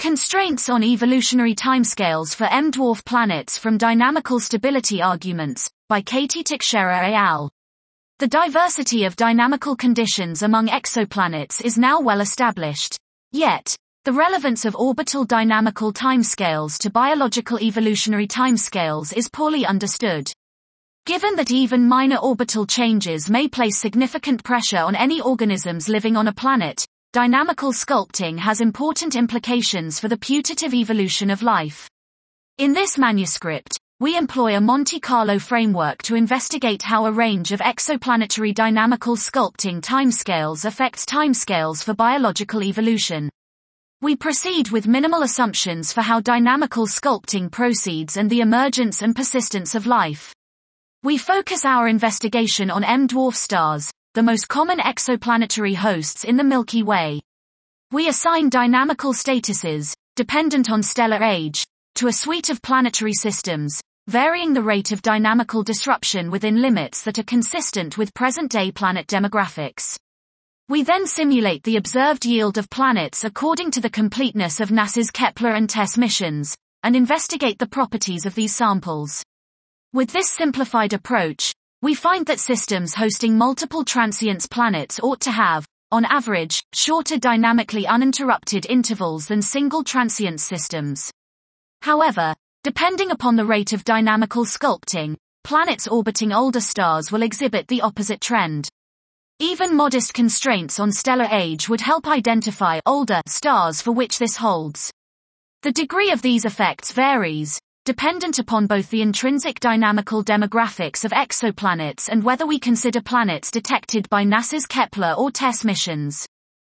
Constraints on evolutionary timescales for M-dwarf planets from Dynamical Stability Arguments, by Katie Teixeira et al. The diversity of dynamical conditions among exoplanets is now well established. Yet, the relevance of orbital dynamical timescales to biological evolutionary timescales is poorly understood. Given that even minor orbital changes may place significant pressure on any organisms living on a planet, dynamical sculpting has important implications for the putative evolution of life. In this manuscript, we employ a Monte Carlo framework to investigate how a range of exoplanetary dynamical sculpting timescales affects timescales for biological evolution. We proceed with minimal assumptions for how dynamical sculpting proceeds and the emergence and persistence of life. We focus our investigation on M-dwarf stars, the most common exoplanetary hosts in the Milky Way. We assign dynamical statuses, dependent on stellar age, to a suite of planetary systems, varying the rate of dynamical disruption within limits that are consistent with present-day planet demographics. We then simulate the observed yield of planets according to the completeness of NASA's Kepler and TESS missions, and investigate the properties of these samples. With this simplified approach, we find that systems hosting multiple transients planets ought to have, on average, shorter dynamically uninterrupted intervals than single transient systems. However, depending upon the rate of dynamical sculpting, planets orbiting older stars will exhibit the opposite trend. Even modest constraints on stellar age would help identify older stars for which this holds. The degree of these effects varies, dependent upon both the intrinsic dynamical demographics of exoplanets and whether we consider planets detected by NASA's Kepler or TESS missions.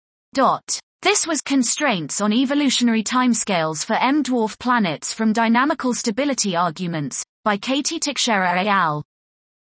This was Constraints on Evolutionary Timescales for M-dwarf Planets from Dynamical Stability Arguments, by Katie Teixeira et al.